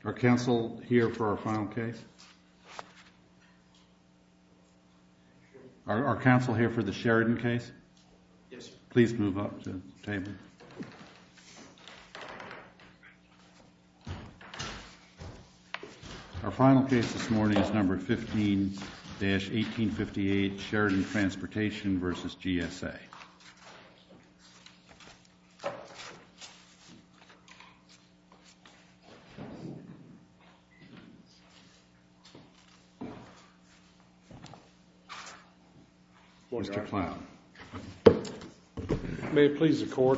Are counsel here for our final case? Are counsel here for the Sheridan case? Yes, sir. Please move up to the table. Our final case this morning is number 15-1858, Sheridan Transportation versus GSA. Mr. Cloud. May it please the court.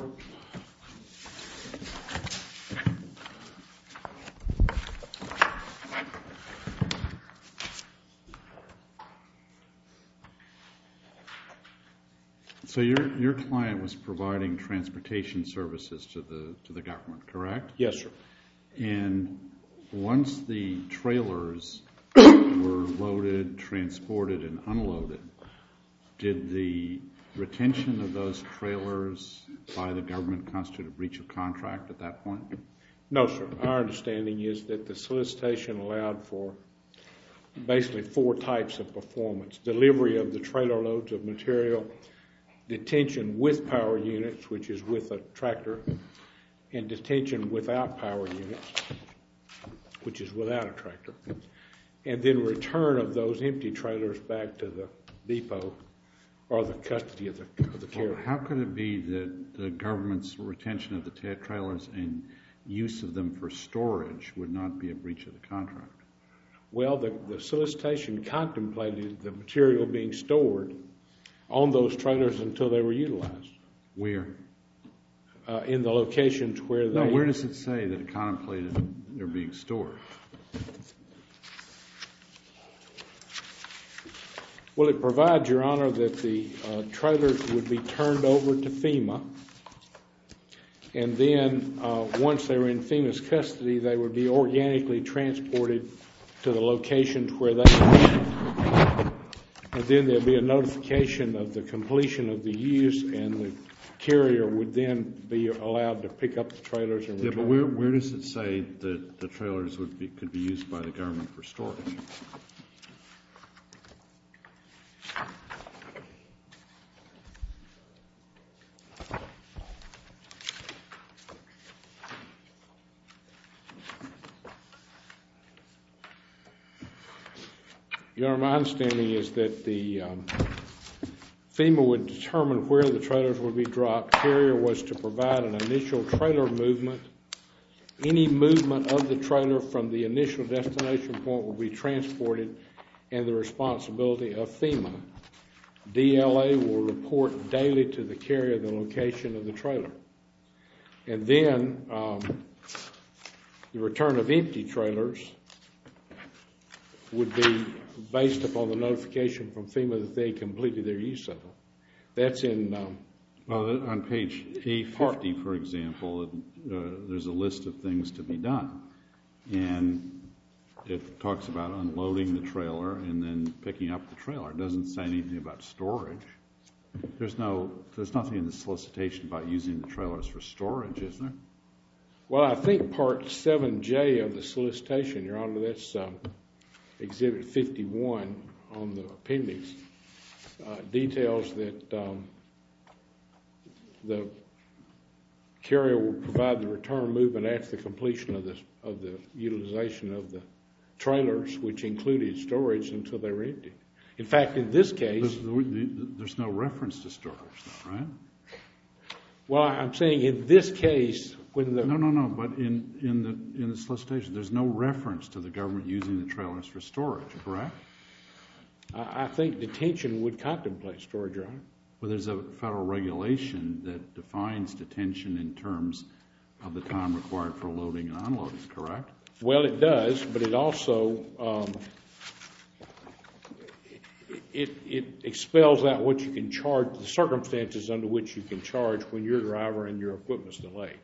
So your client was providing transportation services to the government, correct? Yes, sir. And once the trailers were loaded, transported, and unloaded, did the retention of those trailers by the government constitute a breach of contract at that point? No, sir. Our understanding is that the solicitation allowed for basically four types of performance: delivery of the trailer loads of material, detention with power units, which is with a tractor, and detention without power units, which is without a tractor, and then return of those empty trailers back to the depot or the custody of the carrier. Well, how could it be that the government's retention of the trailers and use of them for storage would not be a breach of the contract? Well, the solicitation contemplated the material being stored on those trailers until they were utilized. Where? In the locations where they... No, where does it say that it contemplated they're being stored? Well, it provides, Your Honor, that the trailers would be turned over to FEMA, and then once they were in FEMA's custody, they would be organically transported to the locations where they were needed. And then there'd be a notification of the completion of the use, and the carrier would then be allowed to pick up the trailers and return. Yeah, but where does it say that the trailers could be used by the government for storage? Your Honor, my understanding is that the FEMA would determine where the trailers would be dropped. Carrier was to provide an initial trailer movement. Any movement of the trailer from the initial destination point will be transported and the responsibility of FEMA. DLA will report daily to the carrier the location of the trailer. And then the return of empty trailers would be based upon the notification from FEMA that they completed their use of them. That's in... Well, on page A50, for example, there's a list of things to be done. And it talks about unloading the trailer and then picking up the trailer. It doesn't say anything about storage. There's nothing in the solicitation about using the trailers for storage, is there? Well, I think Part 7J of the solicitation, Your Honor, that's Exhibit 51 on the appendix, details that the carrier will provide the return movement after the completion of the utilization of the trailers, which included storage until they were empty. In fact, in this case... There's no reference to storage, though, right? Well, I'm saying in this case, when the... No, but in the solicitation, there's no reference to the government using the trailers for storage, correct? I think detention would contemplate storage, Your Honor. Well, there's a federal regulation that defines detention in terms of the time required for loading and unloading, correct? Well, it does, but it also it expels out what you can charge, the circumstances under which you can charge when your driver and your equipment's delayed.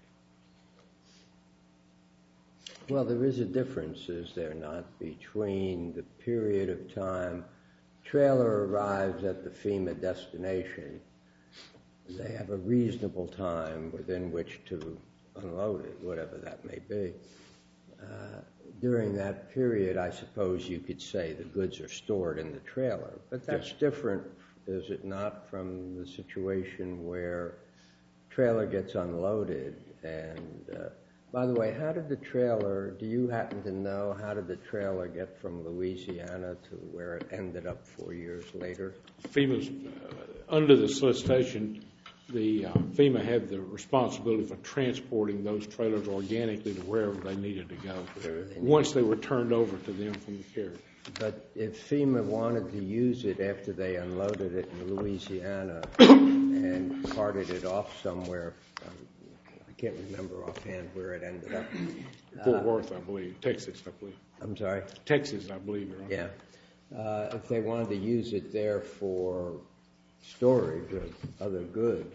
Well, there is a difference, is there not, between the period of time trailer arrives at the FEMA destination. They have a reasonable time within which to unload it, whatever that may be. during that period, I suppose you could say the goods are stored in the trailer. But that's different, is it not, from the situation where trailer gets unloaded? And by the way, how did the trailer, do you happen to know, how did the trailer get from Louisiana to where it ended up 4 years later? FEMA's, under the solicitation, the FEMA had the responsibility for transporting those trailers organically to wherever they needed to go once they were turned over to them from the carrier. But if FEMA wanted to use it after they unloaded it in Louisiana and carted it off somewhere, I can't remember offhand where it ended up. Fort Worth, I believe. Texas, I believe. I'm sorry? Texas, I believe. Your Honor. Yeah. If they wanted to use it there for storage of other goods,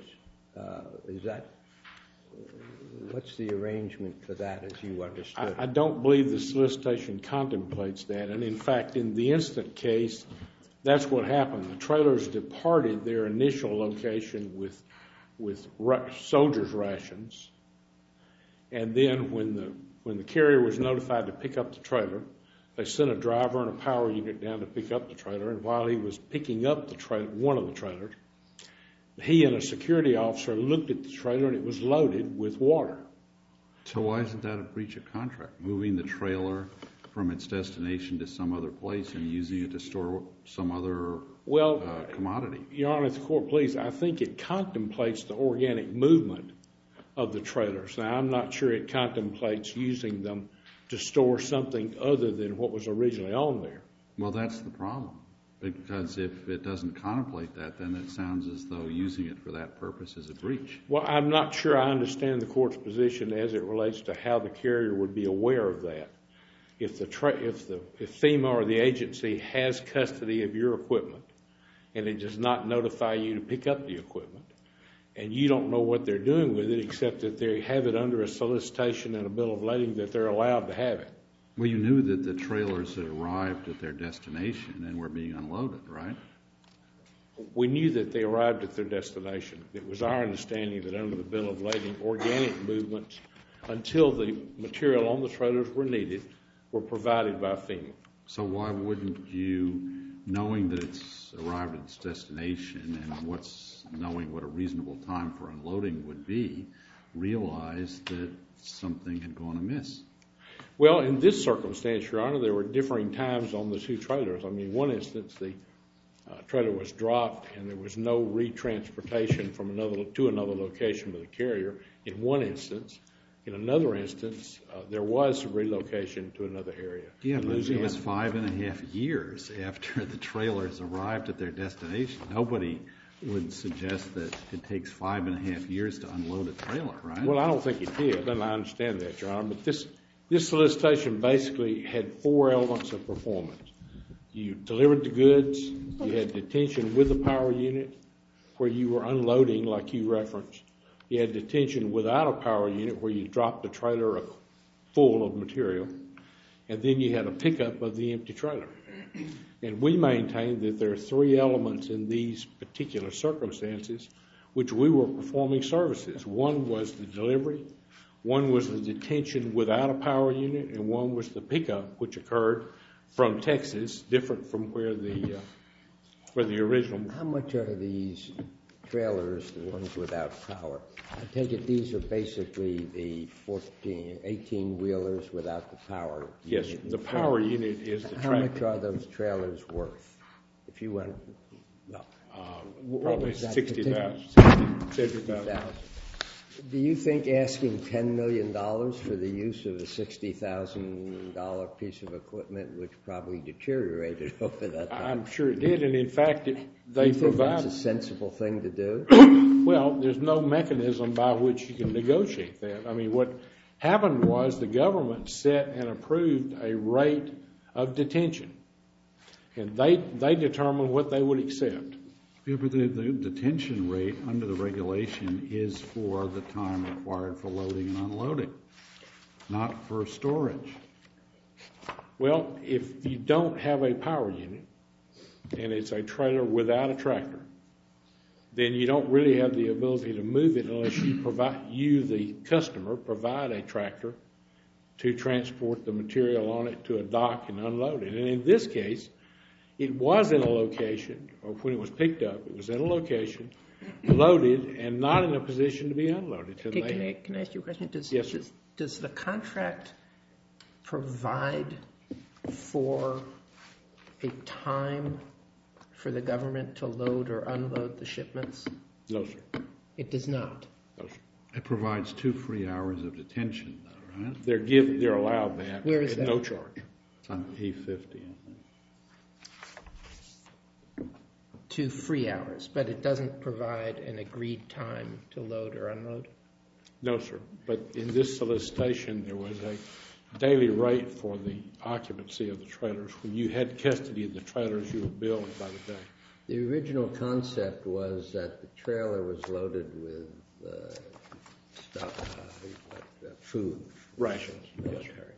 what's the arrangement for that as you understood it? I don't believe the solicitation contemplates that. And in fact, in the instant case, that's what happened. The trailers departed their initial location with soldiers' rations. And then when the carrier was notified to pick up the trailer, they sent a driver and a power unit down to pick up the trailer. And while he was picking up the trailer, one of the trailers, he and a security officer looked at the trailer and it was loaded with water. So why isn't that a breach of contract? Moving the trailer from its destination to some other place and using it to store some other commodity? Your Honor, if the court please, I think it contemplates the organic movement of the trailers. Now, I'm not sure it contemplates using them to store something other than what was originally on there. Well, that's the problem. Because if it doesn't contemplate that, then it sounds as though using it for that purpose is a breach. Well, I'm not sure I understand the court's position as it relates to how the carrier would be aware of that. If FEMA or the agency has custody of your equipment and it does not notify you to pick up the equipment, and you don't know what they're doing with it except that they have it under a solicitation and a bill of lading that they're allowed to have it. Well, you knew that the trailers had arrived at their destination and were being unloaded, right? We knew that they arrived at their destination. It was our understanding that under the bill of lading, organic movements, until the material on the trailers were needed, were provided by FEMA. So why wouldn't you, knowing that it's arrived at its destination and knowing what a reasonable time for unloading would be, realize that something had gone amiss? Well, in this circumstance, Your Honor, there were differing times on the two trailers. I mean, one instance, the trailer was dropped and there was no retransportation from to another location with the carrier. In one instance, in another instance, there was a relocation to another area. Yeah, but it was 5.5 years after the trailers arrived at their destination. Nobody would suggest that it takes 5.5 years to unload a trailer, right? Well, I don't think it did, and I understand that, Your Honor, but this solicitation basically had 4 elements of performance. You delivered the goods, you had detention with the power unit where you were unloading, like you referenced. You had detention without a power unit where you dropped the trailer full of material, and then you had a pickup of the empty trailer. And we maintained that there are 3 elements in these particular circumstances which we were performing services. One was the delivery, one was the detention without a power unit, and one was the pickup, which occurred from Texas, different from where the original. How much are these trailers, the ones without power? I take it these are basically the 18-wheelers without the power unit. Yes, the power unit is the tractor. How much are those trailers worth? If you went, probably $60,000, $70,000. Do you think asking $10 million for the use of a $60,000 piece of equipment, which probably deteriorated over that time? I'm sure it did, and in fact, they do you think provide. That's a sensible thing to do? Well, there's no mechanism by which you can negotiate that. I mean, what happened was the government set and approved a rate of detention, and they determined what they would accept. Yeah, but the detention rate under the regulation is for the time required for loading and unloading, not for storage. Well, if you don't have a power unit and it's a trailer without a tractor, then you don't really have the ability to move it unless you, the customer, provide a tractor to transport the material on it to a dock and unload it. And in this case, it was in a location, or when it was picked up, it was in a location, loaded, and not in a position to be unloaded. Can I ask you a question? Yes, sir. Does the contract provide for a time for the government to load or unload the shipments? No, sir. It does not. No, sir. It provides 2 free hours of detention, though, right? They're allowed that. Where is at that? no charge. It's on A50, I think. 2 free hours, but it doesn't provide an agreed time to load or unload? No, sir. But in this solicitation, there was a daily rate for the occupancy of the trailers. When you had custody of the trailers, you were billed by the day. The original concept was that the trailer was loaded with food. Rations. Military.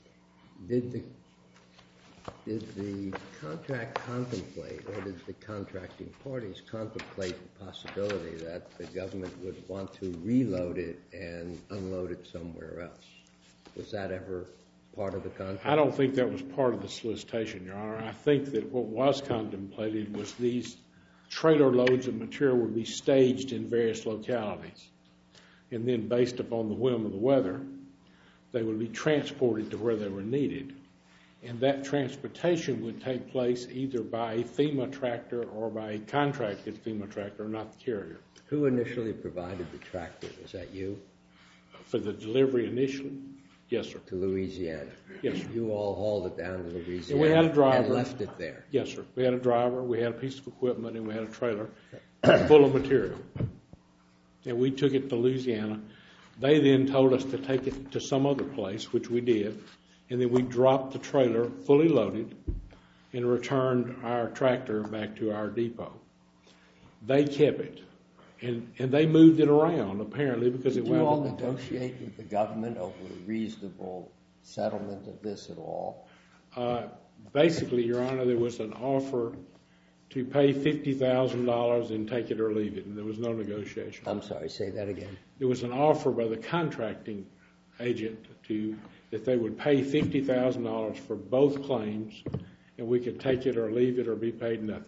Did the contract contemplate, or did the contracting parties contemplate the possibility that the government would want to reload it and unload it somewhere else? Was that ever part of the contract? I don't think that was part of the solicitation, Your Honor. I think that what was contemplated was these trailer loads of material would be staged in various localities. And then based upon the whim of the weather, they would be transported to where they were needed. And that transportation would take place either by a FEMA tractor or by a contracted FEMA tractor, not the carrier. Who initially provided the tractor? Was that you? For the delivery initially? Yes, sir. To Louisiana? Yes, sir. You all hauled it down to Louisiana And we had a driver. and left it there? Yes, sir. We had a driver, we had a piece of equipment, and we had a trailer full of material. And we took it to Louisiana. They then told us to take it to some other place, which we did. And then we dropped the trailer fully loaded and returned our tractor back to our depot. They kept it. And they moved it around, apparently, because it Did you all wound up. negotiate with the government over a reasonable settlement of this at all? Basically, Your Honor, there was an offer to pay $50,000 and take it or leave it, and there was no negotiation. I'm sorry, say that again. There was an offer by the contracting agent that they would pay $50,000 for both claims, and we could take it or leave it or be paid nothing.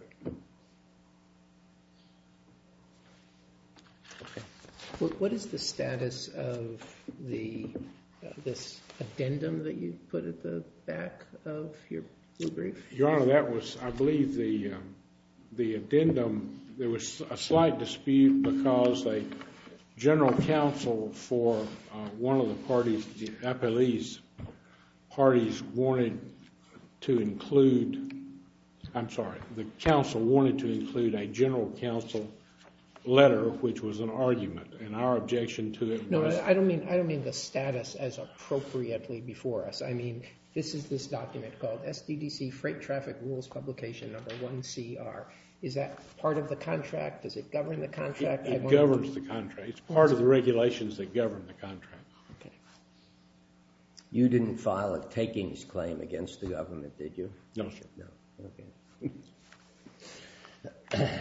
What is the status of this addendum that you put at the back of your blue brief? Your Honor, that was, I believe, the addendum. There was a slight dispute because a general counsel for one of the parties, the appellee's parties, wanted to include, the counsel wanted to include a general counsel letter, which was an argument, and our objection to it was... No, I don't mean the status as appropriately before us. I mean, this is this document called SDDC Freight Traffic Rules Publication Number 1CR. Is that part of the contract? Does it govern the contract? It governs the contract. It's part of the regulations that govern the contract. Okay. You didn't file a takings claim against the government, did you? No, sir. No. Okay.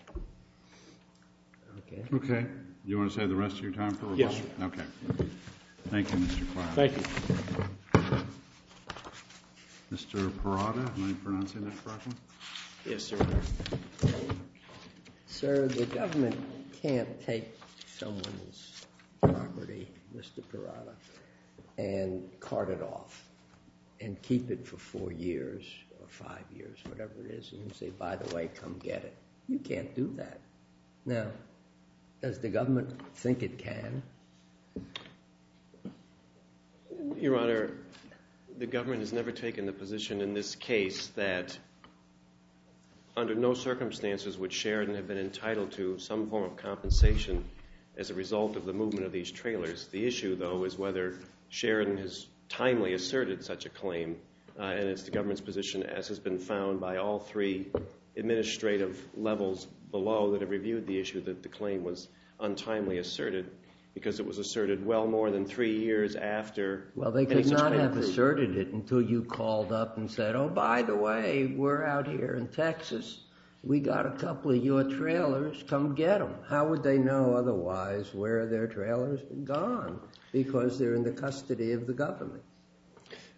Okay. You want to save the rest of your time for rebuttal? Yes, sir. Okay. Thank you, Mr. Cloud. Thank you. Mr. Parada, am I pronouncing that correctly? Yes, sir. Sir, the government can't take someone's property, Mr. Parada, and cart it off and keep it for 4 years or 5 years, whatever it is, and say, by the way, come get it. You can't do that. Now, does the government think it can? Your Honor, the government has never taken the position in this case that under no circumstances would Sheridan have been entitled to some form of compensation as a result of the movement of these trailers. The issue, though, is whether Sheridan has timely asserted such a claim, and it's the government's position, as has been found by all 3 administrative levels below that have reviewed the issue, that the claim was untimely asserted because it was asserted well more than 3 years after. Well, they could not have asserted it until you called up and said, oh, by the way, we're out here in Texas. We got a couple of your trailers. Come get them. How would they know otherwise where their trailers had gone? Because they're in the custody of the government.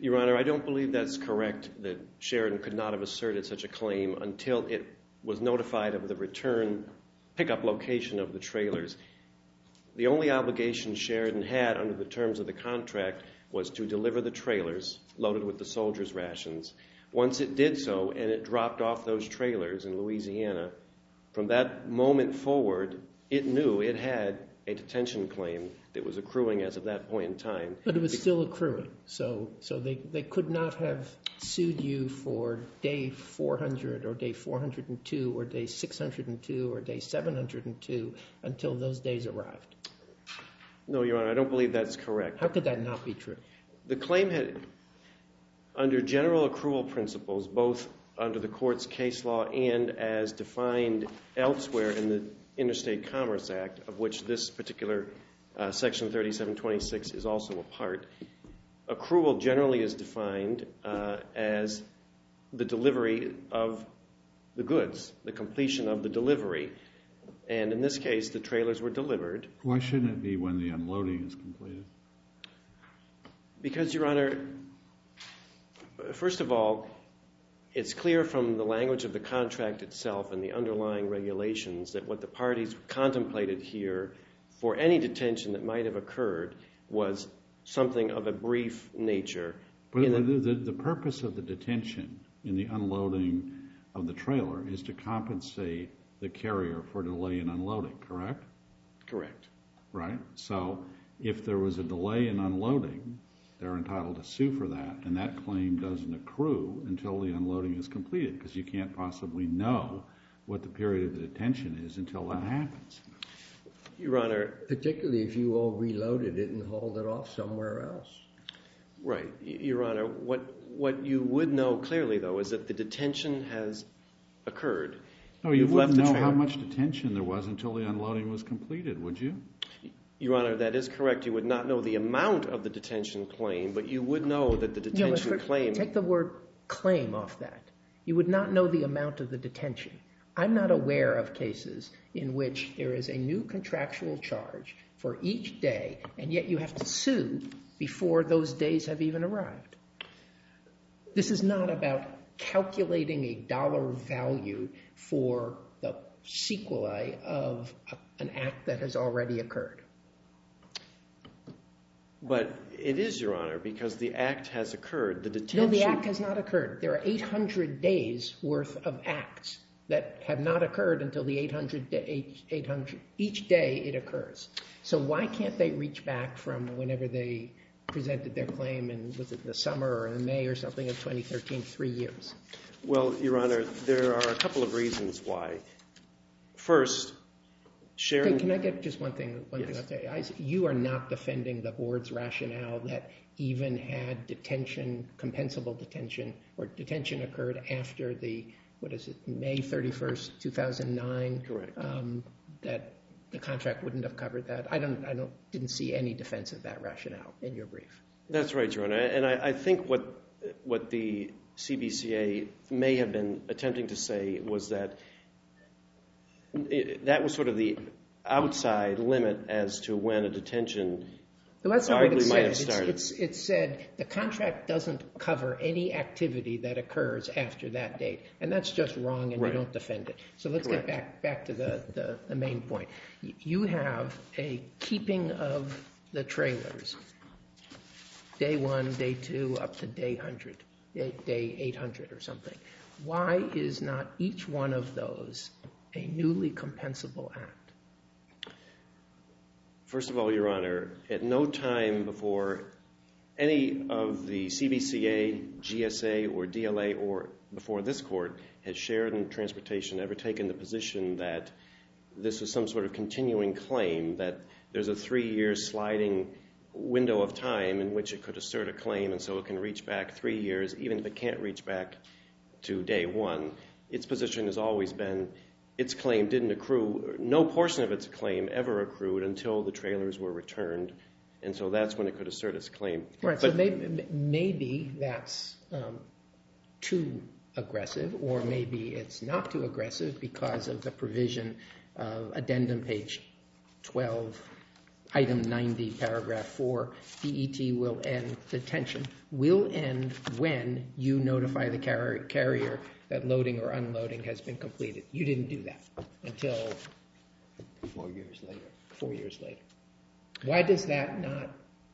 Your Honor, I don't believe that's correct, that Sheridan could not have asserted such a claim until it was notified of the return pickup location of the trailers. The only obligation Sheridan had under the terms of the contract was to deliver the trailers loaded with the soldiers' rations. Once it did so and it dropped off those trailers in Louisiana, from that moment forward, it knew it had a detention claim that was accruing as of that point in time. But it was still accruing, so they could not have sued you for day 400 or day 402 or day 602 or day 702 until those days arrived. No, Your Honor, I don't believe that's correct. How could that not be true? The claim had, under general accrual principles, both under the court's case law and as defined elsewhere in the Interstate Commerce Act, of which this particular Section 3726 is also a part, accrual generally is defined as the delivery of the goods, the completion of the delivery. And in this case, the trailers were delivered. Why shouldn't it be when the unloading is completed? Because, Your Honor, first of all, it's clear from the language of the contract itself and the underlying regulations that what the parties contemplated here for any detention that might have occurred was something of a brief nature. But the purpose of the detention in the unloading of the trailer is to compensate the carrier for delay in unloading, correct? Correct. Right? So if there was a delay in unloading, they're entitled to sue for that, and that claim doesn't accrue until the unloading is completed, because you can't possibly know what the period of the detention is until that happens. Your Honor. Particularly if you all reloaded it and hauled it off somewhere else. Right. Your Honor, what you would know clearly, though, is that the detention has occurred. No, you wouldn't know how much detention there was until the unloading was completed, would you? Your Honor, that is correct. You would not know the amount of the detention claim, but you would know that the detention claim... Take the word claim off that. You would not know the amount of the detention. I'm not aware of cases in which there is a new contractual charge for each day, and yet you have to sue before those days have even arrived. This is not about calculating a dollar value for the sequelae of an act that has already occurred. But it is, Your Honor, because the act has occurred. No, the act has not occurred. There are 800 days worth of acts that have not occurred until the 800 each day it occurs. So why can't they reach back from whenever they presented their claim in, was it the summer or in May or something of 2013, 3 years? Well, Your Honor, there are a couple of reasons why. First, Sharon... Can I get just one thing? Yes. You are not defending the board's rationale that even had detention, compensable detention, or detention occurred after the, May 31st, 2009? Correct. That the contract wouldn't have covered that. I didn't see any defense of that rationale in your brief. That's right, Your Honor. And I think what the CBCA may have been attempting to say was that that was sort of the outside limit as to when a detention arguably might have started. It said the contract doesn't cover any activity that occurs after that date. And that's just wrong, and you don't defend it. So let's get back to the main point. You have a keeping of the trailers, day 1, day 2, up to day 100, day 800 or something. Why is not each one of those a newly compensable act? First of all, Your Honor, at no time before any of the CBCA, GSA, or DLA, or before this court, has Sheridan Transportation ever taken the position that this was some sort of continuing claim, that there's a 3-year sliding window of time in which it could assert a claim, and so it can reach back 3 years, even if it can't reach back to day 1. Its position has always been its claim didn't accrue, no portion of its claim ever accrued until the trailers were returned, and so that's when it could assert its claim. Right, so maybe that's too aggressive, or maybe it's not too aggressive because of the provision of addendum page 12 item 90, paragraph 4, DET will end, detention will end when you notify the carrier that loading or unloading has been completed. You didn't do that until 4 years later. 4 years later. Why does that not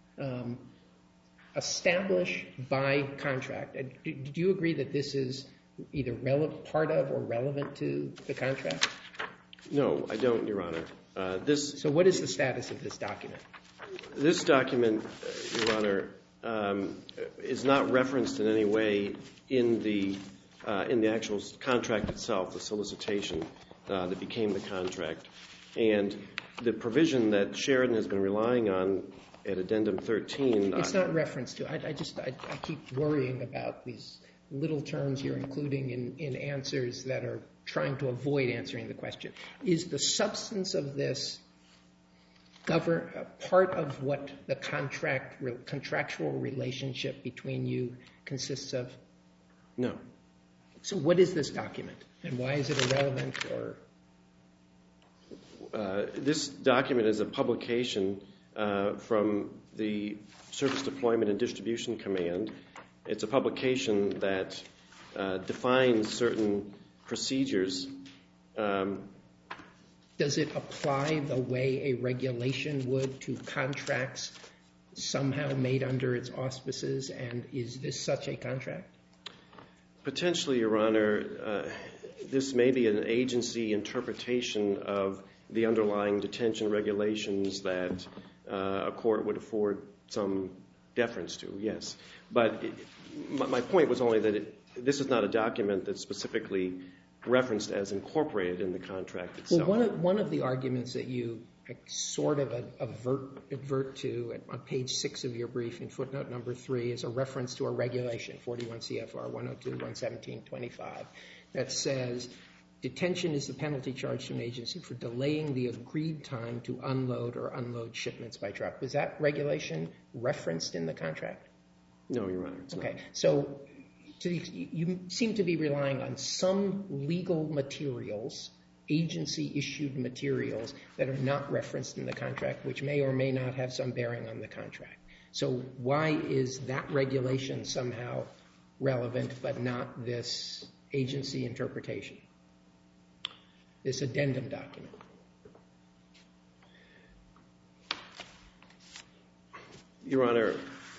establish by contract? Do you agree that this is either part of or relevant to the contract? No, I don't, Your Honor. So what is the status of this document? This document, Your Honor, is not referenced in any way in the actual contract itself, the solicitation that became the contract. And the provision that Sheridan has been relying on at Addendum 13... It's not referenced to. I keep worrying about these little terms you're including in answers that are trying to avoid answering the question. Is the substance of this part of what the contractual relationship between you consists of? No. So what is this document, and why is it irrelevant? This document is a publication from the Surface Deployment and Distribution Command. It's a publication that defines certain procedures. Does it apply the way a regulation would to contracts somehow made under its auspices, and is this such a contract? Potentially, Your Honor, this may be an agency interpretation of the underlying detention regulations that a court would afford some deference to, yes. But my point was only that this is not a document that's specifically referenced as incorporated in the contract itself. Well, one of the arguments that you sort of advert to on page 6 of your brief in footnote number 3 is a reference to a regulation, 41 CFR 102.117.25, that says detention is the penalty charged to an agency for delaying the agreed time to unload or unload shipments by truck. Was that regulation referenced in the contract? No, Your Honor, it's not. Okay, so you seem to be relying on some legal materials, agency-issued materials, that are not referenced in the contract, which may or may not have some bearing on the contract. So why is that regulation somehow relevant but not this agency interpretation, this addendum document? Your Honor,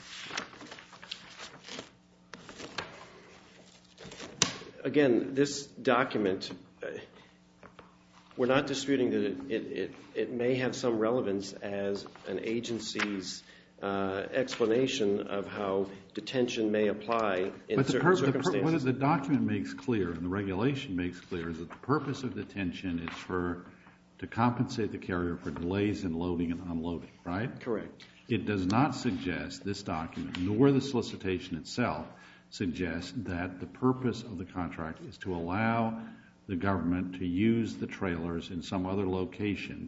again, this document, we're not disputing that it may have some relevance as an agency's explanation of how detention may apply in certain circumstances. What the document makes clear and the regulation makes clear is that the purpose of detention is to compensate the carrier for delays in loading and unloading, right? Correct. It does not suggest, this document, nor the solicitation itself, suggests that the purpose of the contract is to allow the government to use the trailers in some other location,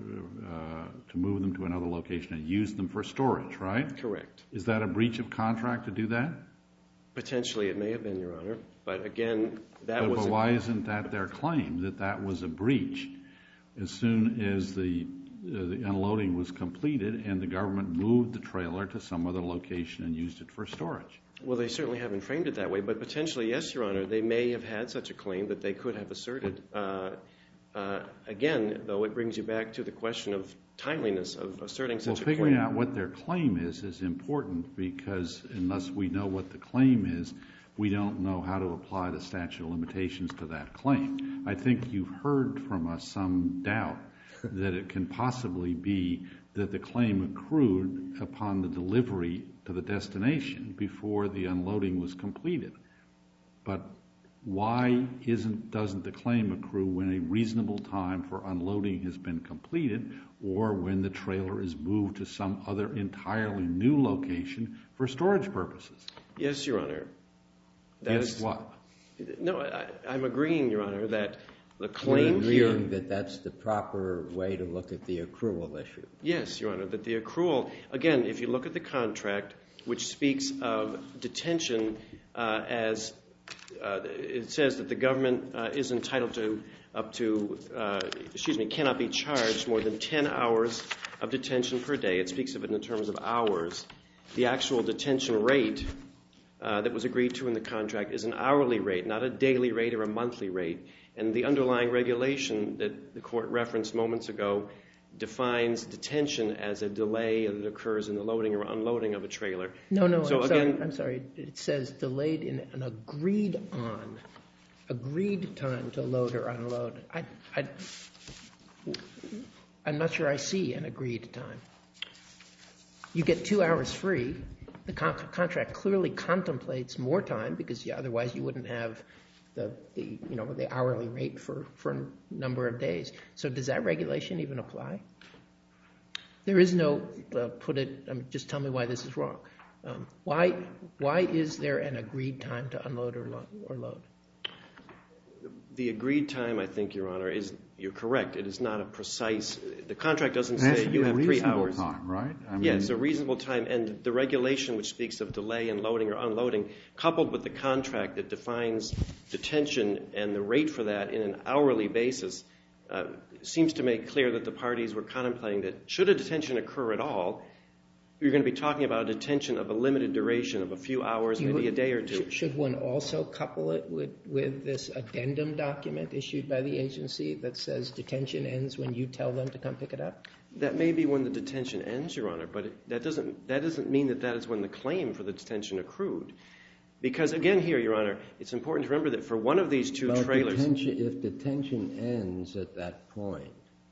to move them to another location and use them for storage, right? Correct. Is that a breach of contract to do that? Potentially it may have been, Your Honor. But again, that was... But why isn't that their claim, that that was a breach as soon as the unloading was completed and the government moved the trailer to some other location and used it for storage? Well, they certainly haven't framed it that way, but potentially, yes, Your Honor, they may have had such a claim that they could have asserted. Again, though, it brings you back to the question of timeliness of asserting such a claim. Well, figuring out what their claim is important, because unless we know what the claim is, we don't know how to apply the statute of limitations to that claim. I think you've heard from us some doubt that it can possibly be that the claim accrued upon the delivery to the destination before the unloading was completed. But why doesn't the claim accrue when a reasonable time for unloading has been completed or when the trailer is moved to some other entirely new location for storage purposes? Yes, Your Honor. Yes, what? No, I'm agreeing, Your Honor, that the claim here... You're agreeing that that's the proper way to look at the accrual issue? Yes, Your Honor, that the accrual... Again, if you look at the contract, which speaks of detention as... it says that the government is entitled to cannot be charged more than 10 hours of detention per day. It speaks of it in terms of hours. The actual detention rate that was agreed to in the contract is an hourly rate, not a daily rate or a monthly rate. And the underlying regulation that the court referenced moments ago defines detention as a delay that occurs in the loading or unloading of a trailer. No, So I'm sorry. It says delayed in an agreed time to load or unload. I'm not sure I see an agreed time. You get 2 hours free. The contract clearly contemplates more time because otherwise you wouldn't have the hourly rate for a number of days. So does that regulation even apply? There is no just tell me why this is wrong. Why is there an agreed time to unload or load? The agreed time, I think, Your Honor, you're correct. It is not a precise. The contract doesn't say you have 3 hours. It has to be a reasonable time, right? Yes, a reasonable time. And the regulation which speaks of delay in loading or unloading, coupled with the contract that defines detention and the rate for that in an hourly basis, seems to make clear that the parties were contemplating that should a detention occur at all, you're going to be talking about a detention of a limited duration of a few hours, maybe a day or two. Should one also couple it with this addendum document issued by the agency that says detention ends when you tell them to come pick it up? That may be when the detention ends, Your Honor, but that doesn't mean that is when the claim for the detention accrued. Because, again, here, Your Honor, it's important to remember that for one of these two trailers... If detention ends at that point,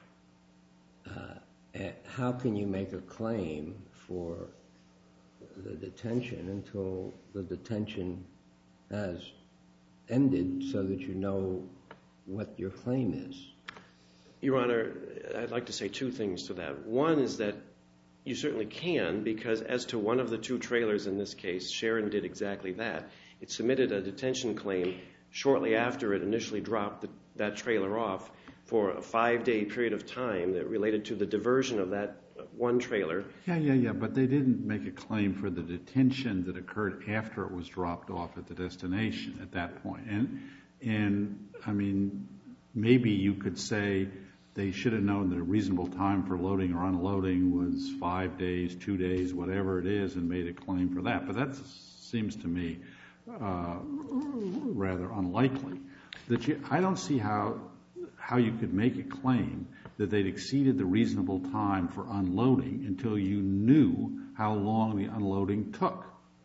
how can you make a claim for the detention until the detention has ended so that you know what your claim is? Your Honor, I'd like to say 2 things to that. One is that you certainly can, because as to one of the 2 trailers in this case, Sharon did exactly that. It submitted a detention claim shortly after it initially dropped that trailer off for a 5-day period of time that related to the diversion of that one trailer. Yeah, but they didn't make a claim for the detention that occurred after it was dropped off at the destination at that point. And I mean, maybe you could say they should have known that a reasonable time for loading or unloading was 5 days, 2 days, whatever it is, and made a claim for that. But that seems to me rather unlikely. I don't see how you could make a claim that they'd exceeded the reasonable time for unloading until you knew how long the unloading took.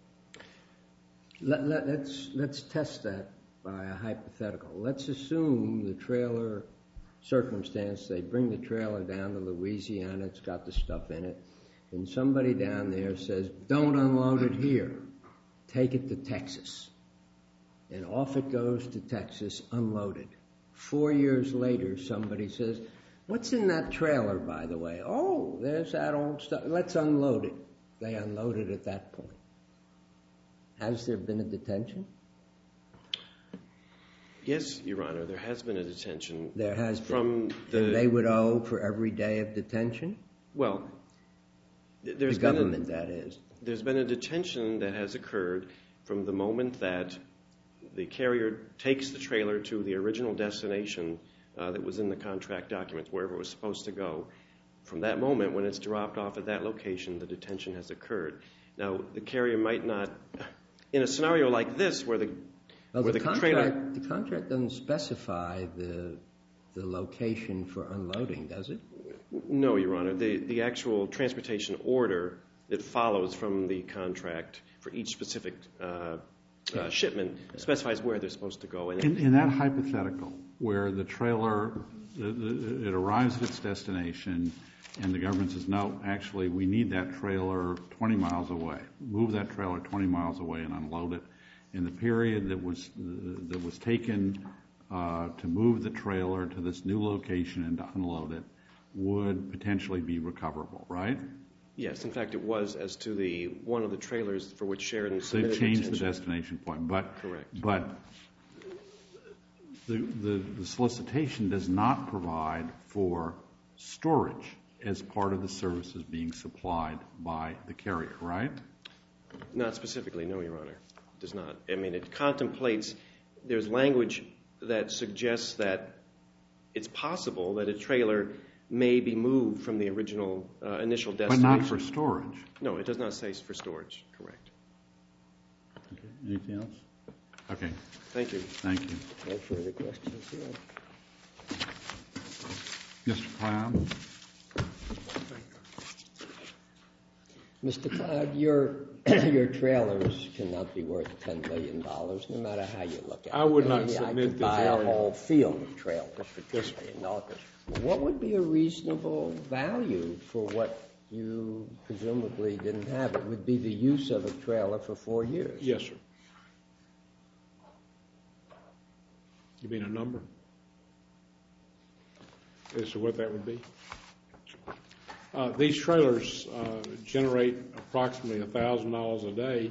Let's test that by a hypothetical. Let's assume the trailer circumstance, they bring the trailer down to Louisiana, it's got the stuff in it, and somebody down there says, don't unload it here, take it to Texas. And off it goes to Texas, unloaded. 4 years later, somebody says, what's in that trailer, by the way? Oh, there's that old stuff. Let's unload it. They unload it at that point. Has there been a detention? Yes, Your Honor, there has been a detention. There has been. And they would owe for every day of detention? Well, there's the government, that is. There's been a detention that has occurred from the moment that the carrier takes the trailer to the original destination that was in the contract documents, wherever it was supposed to go. From that moment, when it's dropped off at that location, the detention has occurred. Now, the carrier might not, in a scenario like this, where the trailer... The contract doesn't specify the location for unloading, does it? No, Your Honor. The actual transportation order that follows from the contract for each specific shipment specifies where they're supposed to go. In that hypothetical, where the trailer, it arrives at its destination, and the government says, no, actually, we need that trailer 20 miles away. Move that trailer 20 miles away and unload it. In the period that was taken to move the trailer to this new location and to unload it would potentially be recoverable, right? Yes. In fact, it was as to one of the trailers for which Sheridan submitted They've changed the destination point. Correct. But the solicitation does not provide for storage as part of the services being supplied by the carrier, right? Not specifically, no, Your Honor. It does not. I mean, it contemplates, there's language that suggests that it's possible that a trailer may be moved from the original initial destination. But not for storage. No, it does not say for storage. Correct. Okay. Anything else? Okay. Thank you. Thank you. No further questions here. Mr. Cloud? Mr. Cloud, your trailers cannot be worth $10 million, no matter how you look at it. I would not I submit could that buy they a are. whole field of trailers for Yes, $10 million. What would be a reasonable value for what you presumably didn't have? It would be the use of a trailer for 4 years. Yes, sir. You mean a number? As to what that would be? These trailers generate approximately $1,000 a day,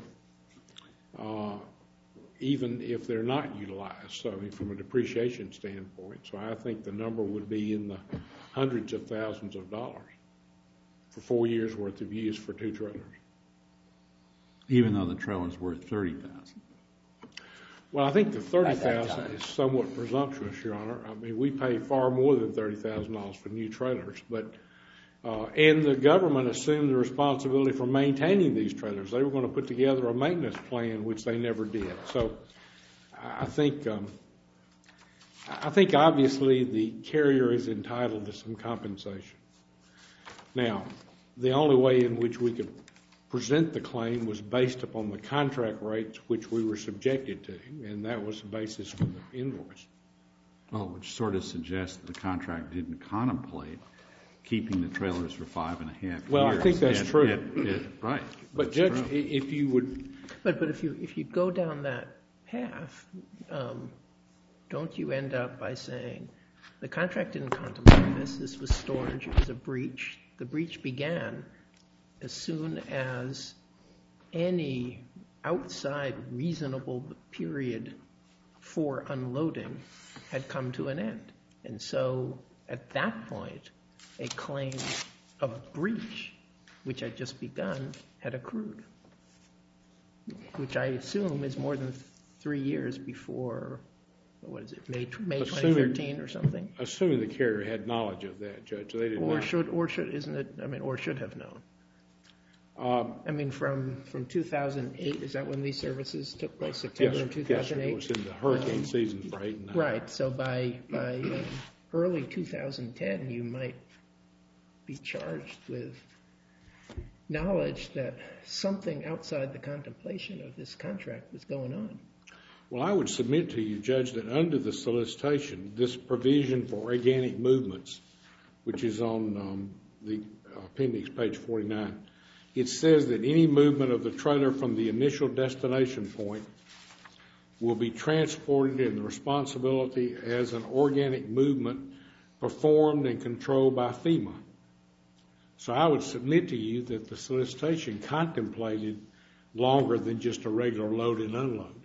even if they're not utilized. So, I mean, from a depreciation standpoint, so I think the number would be in the hundreds of thousands of dollars for 4 years' worth of use for 2 trailers. Even though the trailer's worth $30,000. Well, I think the $30,000 is somewhat presumptuous, Your Honor. I mean, we pay far more than $30,000 for new trailers, but and the government assumed the responsibility for maintaining these trailers. They were going to put together a maintenance plan, which they never did. So, I think obviously the carrier is entitled to some compensation. Now, the only way in which we could present the claim was based upon the contract rates which we were subjected to, and that was the basis for the invoice. Well, which sort of suggests that the contract didn't contemplate keeping the trailers for 5.5 years. Well, I think that's true. Right. But Judge, if you would... But if you go down that path, don't you end up by saying the contract didn't contemplate this, this was storage, it was a breach. The breach began as soon as any outside reasonable period for unloading had come to an end. And so at that point, a claim of breach, which had just begun, had accrued, which I assume is more than 3 years before, what is it, May 2013 or something? Assuming the carrier had knowledge of that, Judge, they did not. Or should have known. I mean, from 2008, is that when these services took place? September of 2008? Yes, it was in the hurricane season for 8 and 9. Right, so by early 2010, you might be charged with knowledge that something outside the contemplation of this contract was going on. Well, I would submit to you, Judge, that under the solicitation, this provision for organic movements, which is on the appendix, page 49, it says that any movement of the trailer from the initial destination point will be transported in the responsibility as an organic movement performed and controlled by FEMA. So I would submit to you that the solicitation contemplated longer than just a regular load and unload.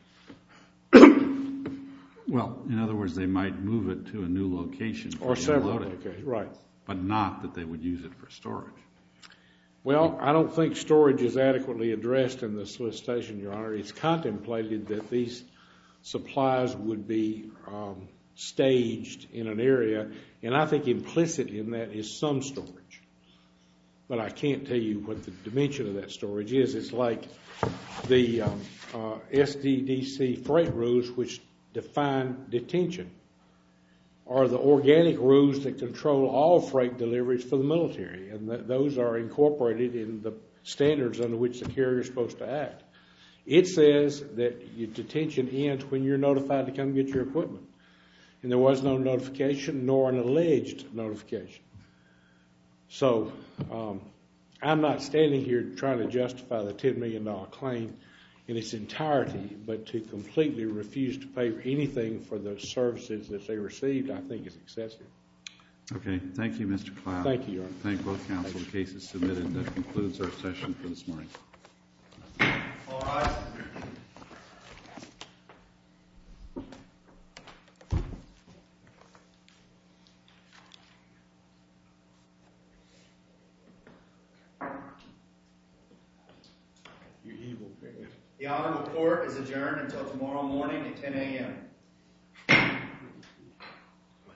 Well, in other words, they might move it to a new location. Or several locations, right. But not that they would use it for storage. Well, I don't think storage is adequately addressed in the solicitation, Your Honor. It's contemplated that these supplies would be staged in an area, and I think implicit in that is some storage. But I can't tell you what the dimension of that storage is. It's like the SDDC freight rules, which define detention, or the organic rules that control all freight deliveries for the military, and those are incorporated in the standards under which the carrier is supposed to act. It says that your detention ends when you're notified to come get your equipment, and there was no notification nor an alleged notification. So I'm not standing here trying to justify the $10 million claim in its entirety, but to completely refuse to pay anything for the services that they received, I think is excessive. Okay. Thank you, Mr. Cloud. Thank you, Your Honor. Thank both counsel. The case is submitted. That concludes our session for this morning. All rise. You evil pig. The Honorable Court is adjourned until tomorrow morning at 10 a.m.